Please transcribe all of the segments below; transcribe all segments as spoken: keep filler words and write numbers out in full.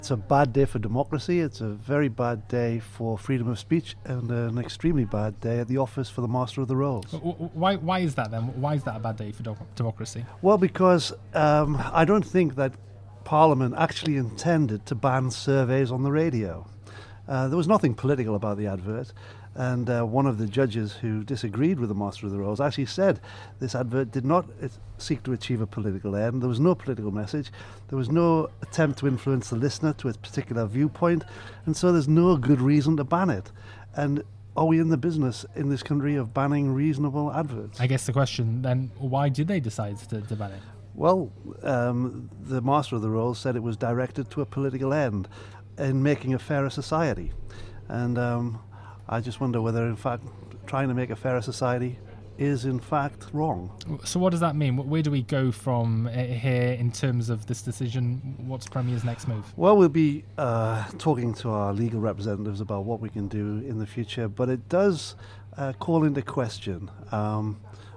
It's a bad day for democracy, it's a very bad day for freedom of speech, and an extremely bad day at the office for the Master of the Rolls. Why, why is that then? Why is that a bad day for do- democracy? Well, because um, I don't think that Parliament actually intended to ban surveys on the radio. Uh, there was nothing political about the advert, and uh, one of the judges who disagreed with the Master of the Rolls actually said this advert did not uh, seek to achieve a political end. There was no political message. There was no attempt to influence the listener to a particular viewpoint, and so there's no good reason to ban it. And are we in the business in this country of banning reasonable adverts? I guess the question then, why did they decide to, to ban it? Well, um, the Master of the Rolls said it was directed to a political end in making a fairer society. And um, I just wonder whether, in fact, trying to make a fairer society is, in fact, wrong. So what does that mean? Where do we go from uh, here in terms of this decision? What's Premier's next move? Well, we'll be uh, talking to our legal representatives about what we can do in the future, but it does uh, call into question um,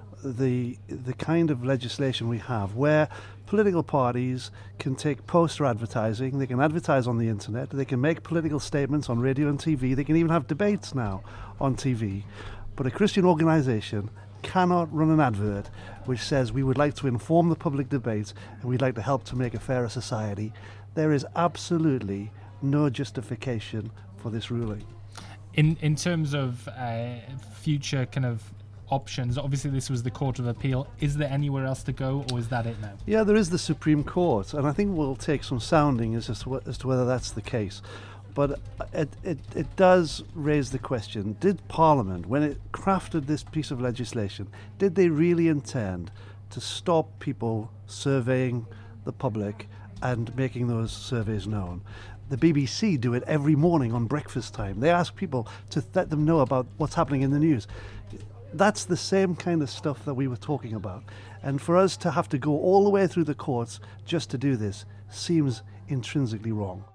the the kind of legislation we have where political parties can take poster advertising, they can advertise on the internet, they can make political statements on radio and T V, they can even have debates now on T V. But a Christian organisation cannot run an advert which says we would like to inform the public debate and we'd like to help to make a fairer society. There is absolutely no justification for this ruling. In in terms of uh, future kind of options, obviously this was the Court of Appeal. Is there anywhere else to go, or is that it now? Yeah, there is the Supreme Court, and I think we'll take some sounding as to, as to whether that's the case. But it, it, it does raise the question, did Parliament, when it crafted this piece of legislation, did they really intend to stop people surveying the public and making those surveys known? The B B C do it every morning on breakfast time. They ask people to let them know about what's happening in the news. That's the same kind of stuff that we were talking about. And for us to have to go all the way through the courts just to do this seems intrinsically wrong.